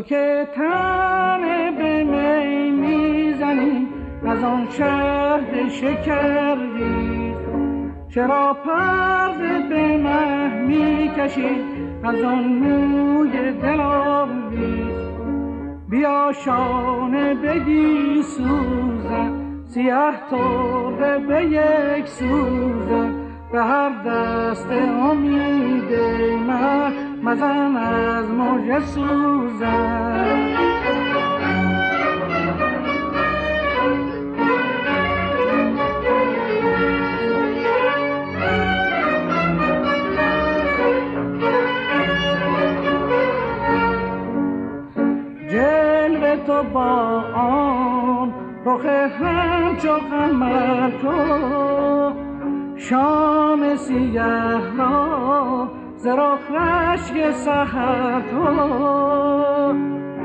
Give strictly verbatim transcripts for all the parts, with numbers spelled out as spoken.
که تن به می میزنی از آن شهد شکرریز، چرا پرده به مه میکشی از آن موی دلاویز. بیا شانه بگی سوزن، سیه ترده به یک سوزن، به هر دست امید مه مزن از موج سوزن. جلوه تو با آن رخ همچو قمر تو، شام سیه را ز رخ رشک سحر تو.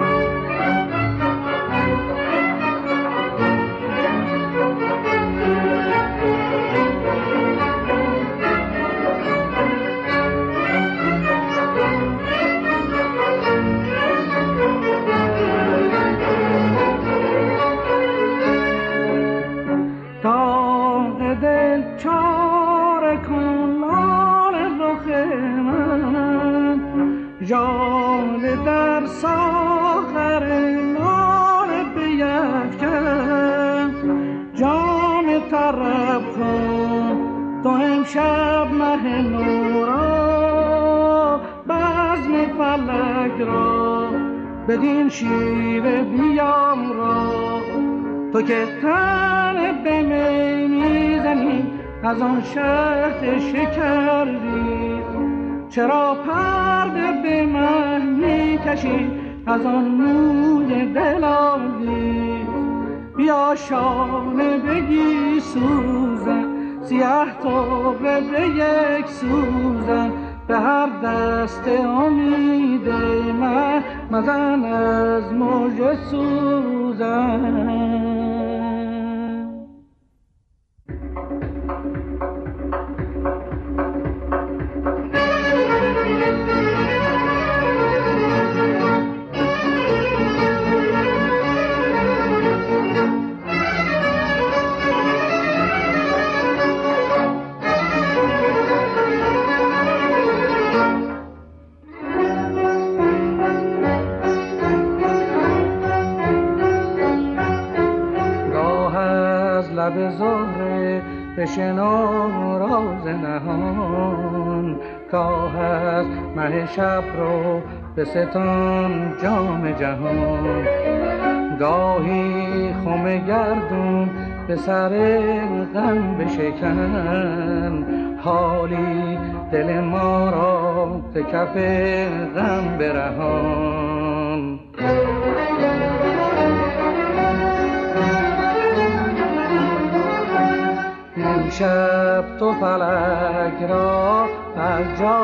جان در ساغر لاله بیفکن، جام طرب کن تو امشب مه نو را، بزم فلک را بدین شیوه بیام را. تو که تن به می میزنی از آن شهد شکرریز، چرا پرده به مه میکشی از آن موی دلاویز. بیا شانه بگی سوزن، سیه ترده به یک سوزن، به هر دست امید مه مزن از موج سوزن. لب زهره بشنو راز نهان، کاه از مه شب رو به ستان جام جهان. گاهی خم گردون به سر غم بشکن، حالی دل ما را ز کف غم برهان. امشب تو فلک را از جا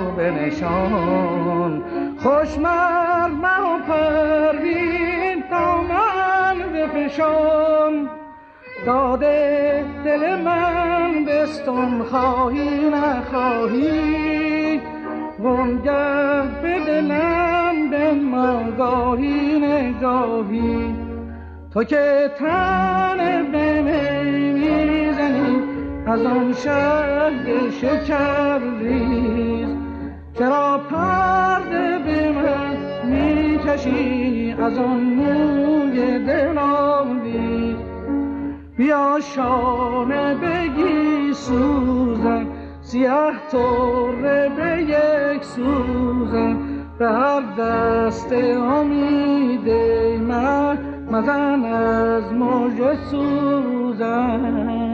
بنشان، خوش مرد مه و پروین تا من بفشان. داده دل من بستان خواهی نخواهی، وانگه به دلم بنما گاهی نگاهی. تو که تن به می میزنی از آن شهد شکرریز، چرا پرده به من میکشی از آن موی دلاویز. بیا شانه بگی سوزن، سیه ترده به یک سوزن، به هر دست امید مه مزن از موج سوزن.